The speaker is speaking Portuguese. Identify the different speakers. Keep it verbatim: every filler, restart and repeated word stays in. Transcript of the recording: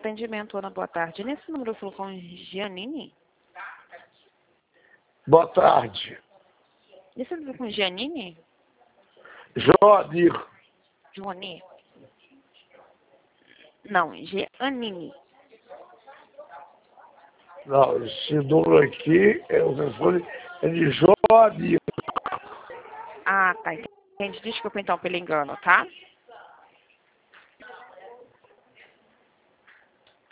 Speaker 1: atendimento, Ana, boa tarde. Nesse número eu falo com Giannini?
Speaker 2: Boa tarde.
Speaker 1: Nesse número com Giannini?
Speaker 2: Joanir.
Speaker 1: Joani? Não, Giannini.
Speaker 2: Não, esse número aqui, é o telefone é de Joanir.
Speaker 1: Ah, tá. Entendi. Desculpa então pelo engano, tá?